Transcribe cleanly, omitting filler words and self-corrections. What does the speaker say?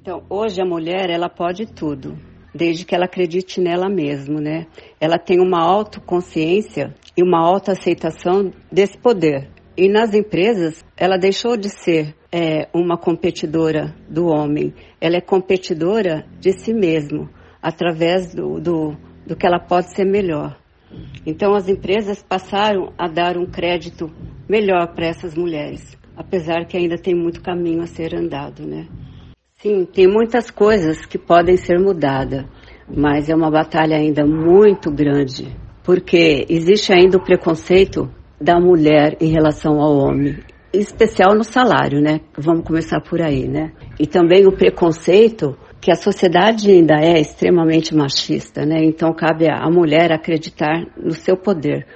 Então, hoje a mulher, ela pode tudo, desde que ela acredite nela mesma, né? Ela tem uma autoconsciência e uma autoaceitação desse poder. E nas empresas, ela deixou de ser uma competidora do homem. Ela é competidora de si mesma, através do que ela pode ser melhor. Então, as empresas passaram a dar um crédito melhor para essas mulheres, apesar que ainda tem muito caminho a ser andado, né? Sim, tem muitas coisas que podem ser mudadas, mas é uma batalha ainda muito grande, porque existe ainda o preconceito da mulher em relação ao homem, em especial no salário, né? Vamos começar por aí, né? E também o preconceito que a sociedade ainda é extremamente machista, né? Então cabe à mulher acreditar no seu poder.